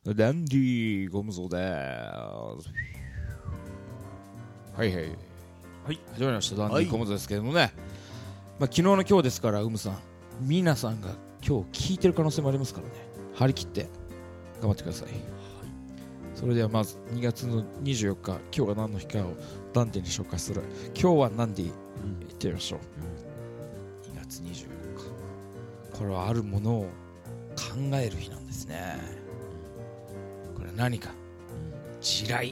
ダンディゴムゾーです。はいはい、 はい、 始まりましたダンディゴムゾーですけどもね、昨日の今日ですから、ウムさん、皆さんが今日聞いてる可能性もありますからね、張り切って頑張ってください。それではまず2月の24日、今日が何の日かをダンディに紹介する。今日は何で言ってみましょう。2月24日、これはあるものを考える日なんですね。これは何か、地雷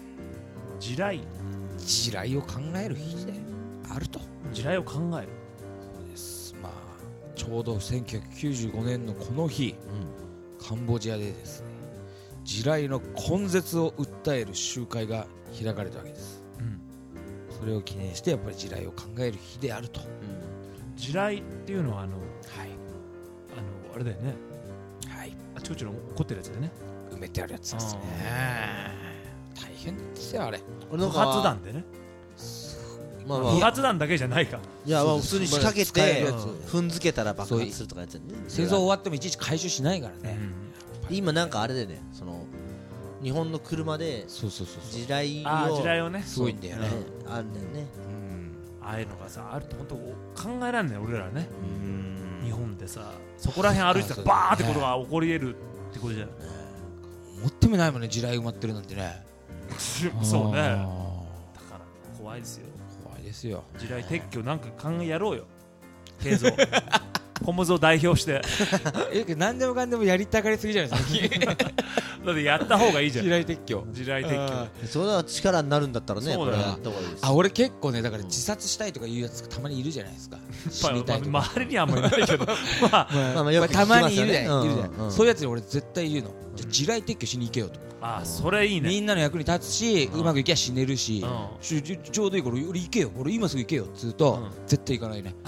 を考える日であると。 地雷を考える。 そうです。ちょうど1995年のこの日、カンボジアでですね、地雷の根絶を訴える集会が開かれたわけです。それを記念してやっぱり地雷を考える日であると。 地雷っていうのはあれだよね。 はい。 あちこちの怒ってるやつだよね。 埋めてあるやつですね。大変ですよあれ。 不発弾でね。不発弾だけじゃないか。 いや普通に仕掛けて踏んづけたら爆発するとかやつやね。 戦争終わってもいちいち回収しないからね。 今なんかあれでね、その日本の車で地雷をね、 すごいんだよね。 あるんだよね。 ああいうのがさあると本当考えられない俺らね。日本でさそこら辺歩いてたらバーってことが起こり得るってことじゃん。 思ってもないもんね、地雷埋まってるなんてね。 そうね。だから怖いですよ。 怖いですよ。 地雷撤去なんかやろうよ。継続。コムゾを代表して何でもかんでもやりたがりすぎじゃないですか。 だってやった方がいいじゃん。 地雷撤去。 それは力になるんだったらね、これやった方がいいです。 俺結構ね、だから自殺したいとかいうやつたまにいるじゃないですか。死にたいとか。 周りにはあんまりいないけど、たまにいるじゃない。そういうやつに俺絶対言うの。じゃ地雷撤去しに行けよと。 それいいね。 みんなの役に立つし、うまくいけば死ねるし、ちょうどいいから俺行けよ、俺今すぐ行けよっつうと絶対行かないね。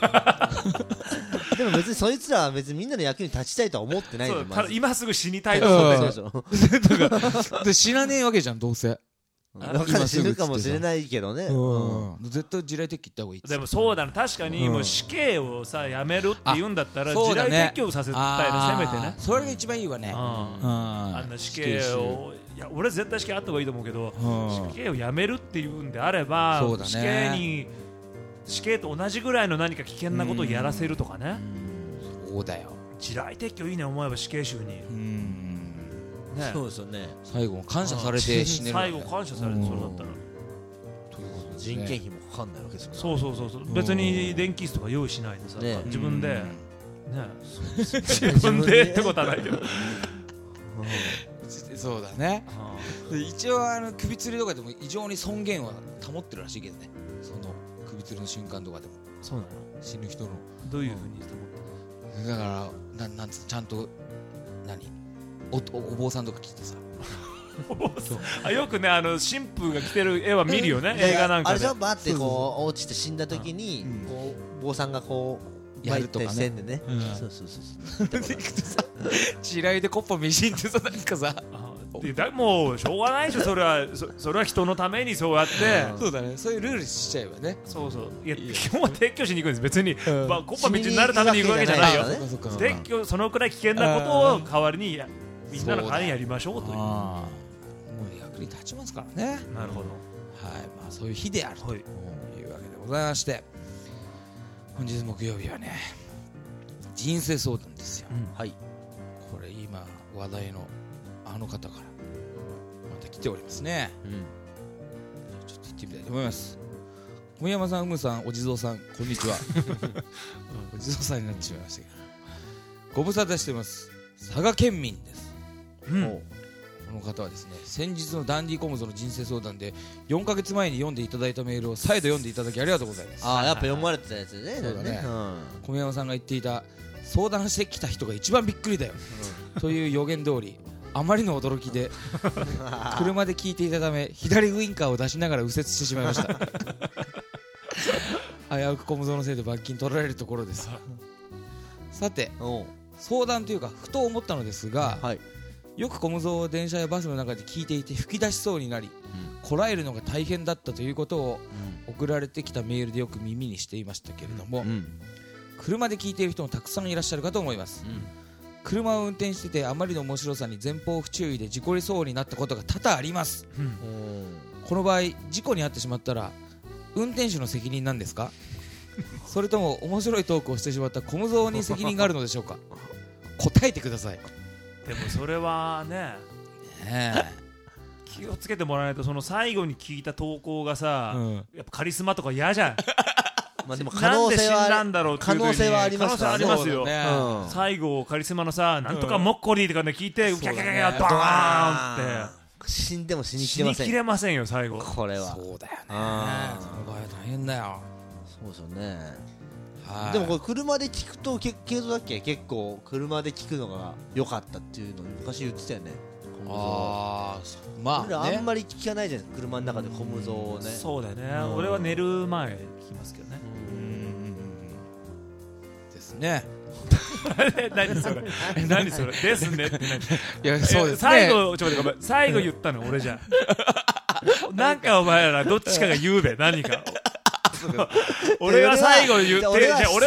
でも別にそいつらは別にみんなの役に立ちたいとは思ってないよ。 今すぐ死にたいと思ってる。死なねえわけじゃんどうせ。 死ぬかもしれないけどね。 絶対地雷撤去行った方がいい。 でもそうだね、確かにもう死刑をさやめるって言うんだったら地雷撤去させたいの、せめてね。 それが一番いいわね。 あんな死刑を、いや俺絶対死刑あった方がいいと思うけど、死刑をやめるっていうんであれば、死刑と同じぐらいの何か危険なことをやらせるとかね。 そうだよ。 地雷撤去いいね、思えば死刑囚に。 そうですよね。 最後感謝されて死ねる。 最後感謝されて、それだったら人件費もかかんないわけですから。 そう別に電気室とか用意しないでさ、自分で自分でってことはないけど。 そうだね。一応首吊りとかでも異常に尊厳は保ってるらしいけどね。その首吊りの瞬間とかでも。 そうなの？ 死ぬ人のどういう風に保ってる？ だからなんつちゃんとお坊さんとか来てさ。 よくね、神父が着てる絵は見るよね、映画なんかで。 あれじゃバーってこう落ちて死んだ時にこう坊さんがこうやるとかね。 そう地雷でコッパみじんってさ、なんかさ、 もうしょうがないでしょ。それは人のためにそうやって。 そうだね、そういうルールしちゃえばね。 いや基本は撤去しに行くんです。別にコッパみじんになるために行くわけじゃないよ。撤去、そのくらい危険なことを代わりにみんなの代わりにやりましょうという。 もう役に立ちますからね。 なるほど。 そういう日であるというわけでございまして、本日木曜日はね、人生相談ですよ。これ今話題のあの方からまた来ておりますね。ちょっと行ってみたいと思います。小宮山さん、うむさん、お地蔵さん、こんにちは。お地蔵さんになってしまいましたけど、ご無沙汰してます。佐賀県民です。この方はですね、先日のダンディコムゾの人生相談で4ヶ月前に読んでいただいたメールを再度読んでいただきありがとうございます。 やっぱ読まれてたやつね。 そうだね。小宮山さんが言っていた相談してきた人が一番びっくりだよという予言通り、あまりの驚きで車で聞いていたため左ウインカーを出しながら右折してしまいました。危うくコムゾのせいで罰金取られるところです。さて、相談というかふと思ったのですが、よくコムゾを電車やバスの中で聞いていて吹き出しそうになり、こらえるのが大変だったということを送られてきたメールでよく耳にしていましたけれども、車で聞いている人もたくさんいらっしゃるかと思います。 車を運転しててあまりの面白さに前方不注意で事故りそうになったことが多々あります、この場合事故に遭ってしまったら運転手の責任なんですかそれとも面白いトークをしてしまったコムゾーに責任があるのでしょうか答えてください。 でもそれはね気をつけてもらわないと、その最後に聞いた投稿がさ、やっぱカリスマとか嫌じゃんまあでも可能性は可能性はありますからね。 可能性ありますよ、最後カリスマのさなんとかモッコリーとかね聞いてギャギャギャギャドーンって死んでも死にきれません。 死にきれませんよ最後。 これはそうだよね、その場合は大変だよ。 そうですよね。でもこれ車で聞くと結構車で聞くのが良かったっていうのを昔言ってたよね。 あまあね、あんまり聞かないじゃないですか車の中でコムゾをね。 そうだよね、俺は寝る前聞きますけどね。 ですね何それですねっていやそうですね。 最後言ったの俺じゃんなんかお前らどっちかが言うべ何か俺が最後言って俺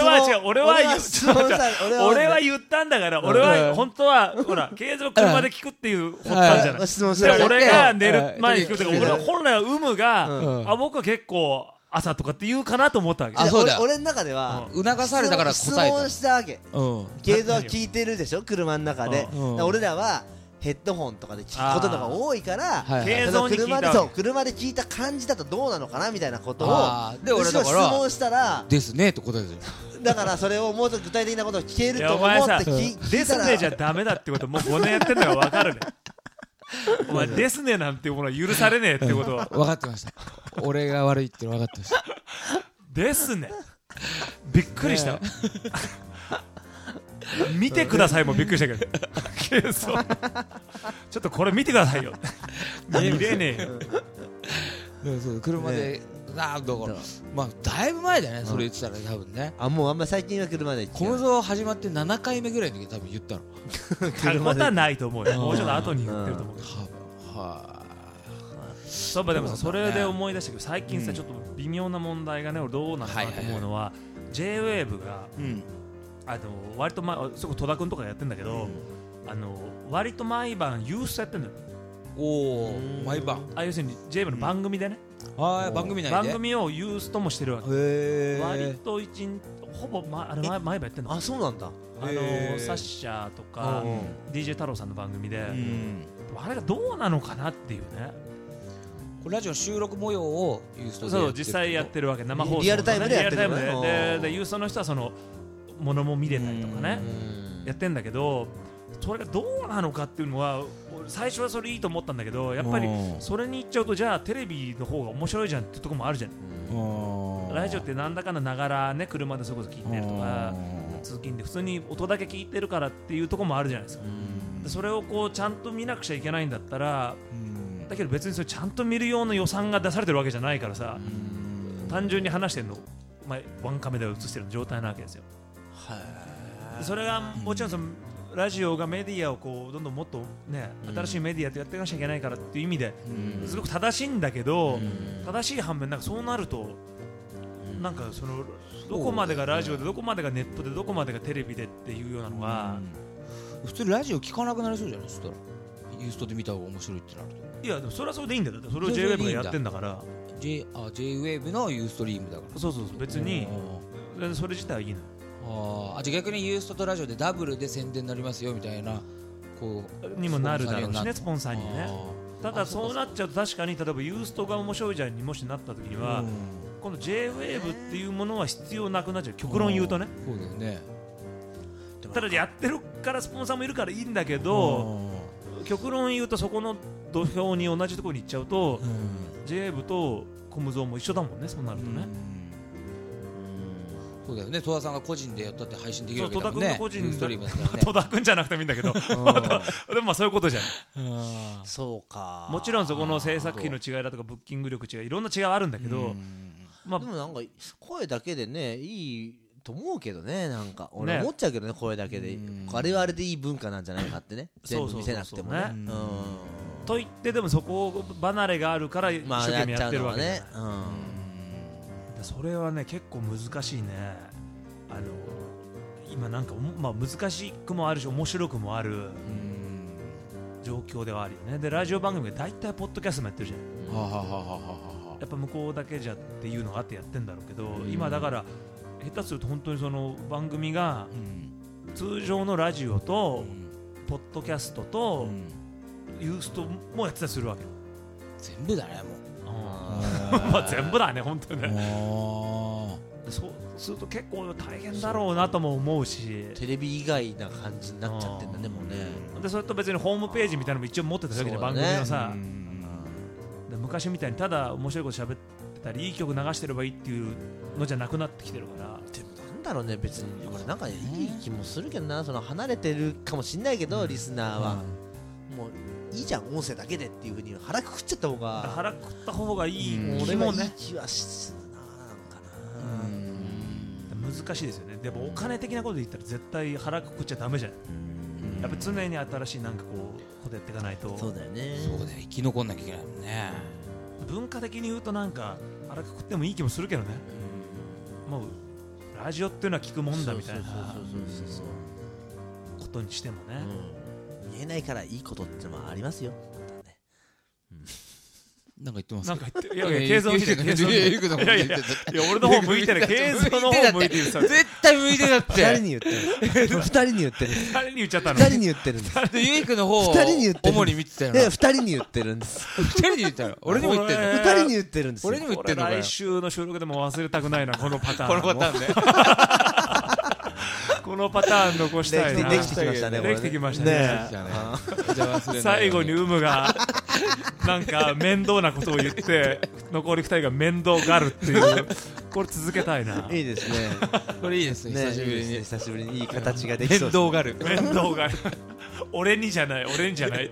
は言ったんだから、俺は本当はほら継続車で聞くっていう発端じゃない。で俺が寝る前に聞くって、俺本来は有無が僕は結構朝とかって言うかなと思ったわけ。 俺の中では促されたから答えた。 質問したわけ。継続は聞いてるでしょ車の中で。俺らはヘッドホンとかで聞くことが多いから、車で聞いた感じだとどうなのかなみたいなことをで俺だから質問したらですねと答えてる。 だからそれをもうちょっと具体的なことを聞けると思って聞いたら、 ですねじゃダメだってこともう5年やってんのが分かるねお前ですねなんていうものは許されねえってことは分かってました。俺が悪いって分かってました。 ですねびっくりした見てくださいもびっくりしたけどちょっとこれ見てくださいよ見れねえよそう車でだからまあだいぶ前だよね、それ言ってたら多分ね。 もうあんま最近は車でコムゾ始まって7回目ぐらいの時多分言ったのことはないと思うよ。もうちょっと後に言ってると思う。そうでもさ、それで思い出したけど最近さちょっと微妙な問題がね俺どうなのかなと思うのは J-WAVE が割とそこ戸田君とかやってんだけど割と毎晩ユーストやってんだよ。 毎晩要するに J-WAVE の番組でね、 番組内で番組をユーストもしてるわけ。割とほぼ毎晩やってんの。 あ、そうなんだ。 サッシャーとか DJ 太郎さんの番組であれがどうなのかなっていうね。 ラジオ収録模様をユーストでやってる。 そう実際やってるわけ。生放送リアルタイムでやってるでユーストの人はそのものも見れたりとかねやってんだけど、それがどうなのかっていうのは最初はそれいいと思ったんだけど、やっぱりそれに行っちゃうとじゃあテレビの方が面白いじゃんってとこもあるじゃん。ラジオってなんだかんだながらね車でそこそこ聞いてるとか通勤で普通に音だけ聞いてるからっていうとこもあるじゃないですか。でそれをこうちゃんと見なくちゃいけないんだったらだけど別にそれちゃんと見る用の予算が出されてるわけじゃないからさ、単純に話してるのワンカメで映してる状態なわけですよ。それがもちろんそのラジオがメディアをこうどんどんもっとね新しいメディアとやっていかなきゃいけないからっていう意味ですごく正しいんだけど、正しい反面なんかそうなるとなんかそのどこまでがラジオでどこまでがネットでどこまでがテレビでっていうようなのが普通ラジオ聞かなくなりそうじゃない。そしたらユーストで見た方が面白いってなると。いやでもそれはそれでいいんだよ。だってそれを J-WAVE がやってんだから。 J-WAVE のユーストリームだから。 そう別にそれ自体はいいの。 じゃあ逆にユーストとラジオでダブルで宣伝になりますよみたいなにもなるだろうしね、スポンサーにね。ただそうなっちゃうと確かに例えばユーストが面白いじゃんにもしなった時にはこの J-WAVE っていうものは必要なくなっちゃう。極論言うとね。 そうだよね。 ただやってるからスポンサーもいるからいいんだけど、極論言うとそこの土俵に同じところに行っちゃうと J-WAVE とコムゾーも一緒だもんね。そうなるとね。 そうだよね。戸田さんが個人でやったって配信できるわけだもんね。 戸田君が個人ストリームだからね。 戸田君じゃなくてもいいんだけどでもそういうことじゃん。 そうか。 もちろんそこの制作費の違いだとかブッキング力違いいろんな違いはあるんだけど、 でもなんか声だけでねいいと思うけどね。なんか俺思っちゃうけどね、声だけであれはあれでいい文化なんじゃないかってね。全部見せなくてもね。 と言ってでもそこ離れがあるから一生懸命やってるわけね。それはね結構難しいね。 今なんかまあ難しくもあるし面白くもある状況ではあるよね。でラジオ番組が大体ポッドキャストもやってるじゃん。やっぱ向こうだけじゃっていうのがあってやってんだろうけど、今だから下手すると本当にその番組が通常のラジオとポッドキャストとユーストもやってたりするわけ。 全部だねもう。 まあ全部だね本当にね。そうすると結構大変だろうなとも思うし、 テレビ以外な感じになっちゃってんだねもうね。 でそれと別にホームページみたいなのも一応持ってたわけじゃん、番組のさ。で昔みたいにただ面白いこと喋ってたりいい曲流してればいいっていうのじゃなくなってきてるから。 でもなんだろうね、別にこれなんかいい気もするけどな。その離れてるかもしんないけど、リスナーはもういいじゃん音声だけでっていう風に腹くくっちゃった方が、 腹くくった方がいい気もね、気はするな。 難しいですよね。でもお金的なことで言ったら絶対腹くくっちゃダメじゃん。やっぱ常に新しいなんかこうことやっていかないと。 そうだよね。 そうだよ、生き残んなきゃいけないもんね。 文化的に言うとなんか腹くくってもいい気もするけどね。もうラジオっていうのは聞くもんだみたいなことにしてもね、 見えないからいいことってのもありますよ。 なんか言ってます。 なんか言って、いやいや、継続してる。いや俺の方向いてない。継続の方向いてる。 絶対向いてだって。 二人に言ってる。二人に言ってる。 二人に言っちゃったの。 二人に言ってるんです。 ゆいくの方を主に見てたよな。 二人に言ってるんです。 二人に言ったの。俺にも言ってる。 二人に言ってるんです。 俺にも言ってるのかよ。 来週の収録でも忘れたくないな、このパターン。 このパターンね。 このパターン残したいな。 できてきましたね。 できてきましたね。最後にウムがなんか面倒なことを言って残り2人が面倒がるっていうこれ続けたいな。 いいですね。 これいいですね。 久しぶりにいい形ができそう。 面倒がる。 面倒がる。俺にじゃないっていう。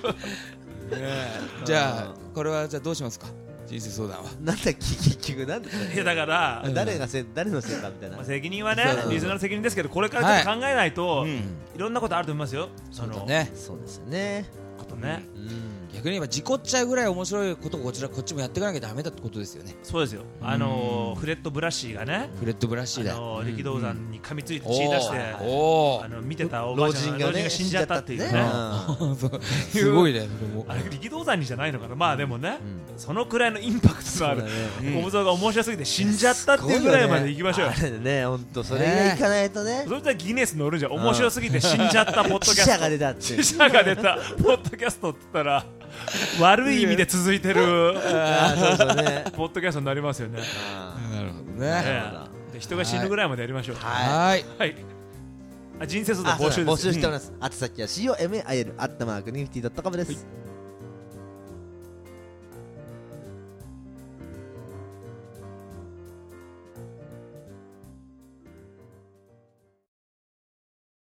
じゃあこれはじゃあどうしますか。人生相談はなんだ結局なんだ。 いやだから誰のせいかみたいな。 責任はねリスナーの責任ですけど、これからちょっと考えないといろんなことあると思いますよ。 そうね。 そうですよね。 ことね。 逆に言えば事故っちゃうぐらい面白いことをこっちもやっていかなきゃダメだってことですよね。 そうですよ。フレッド・ブラッシーがね、 フレッド・ブラッシーだ、 力道山に噛みついて血出して見てたおばあちゃんが死んじゃったっていうね。 すごいね。 あれ力道山にじゃないのかな。まあでもね、そのくらいのインパクトのある小僧が面白すぎて死んじゃったっていうぐらいまで行きましょうよ。 あれね、本当それがいかないとね。 それじゃギネス乗るじゃん。面白すぎて死んじゃったポッドキャスト。 死者が出たって。 死者が出たポッドキャストって言ったら悪い意味で続いてるポッドキャストになりますよね。 なるほどね。 人が死ぬぐらいまでやりましょう。 はい。 人生相談募集しております。あと先はCOMAIL@nifty.comです。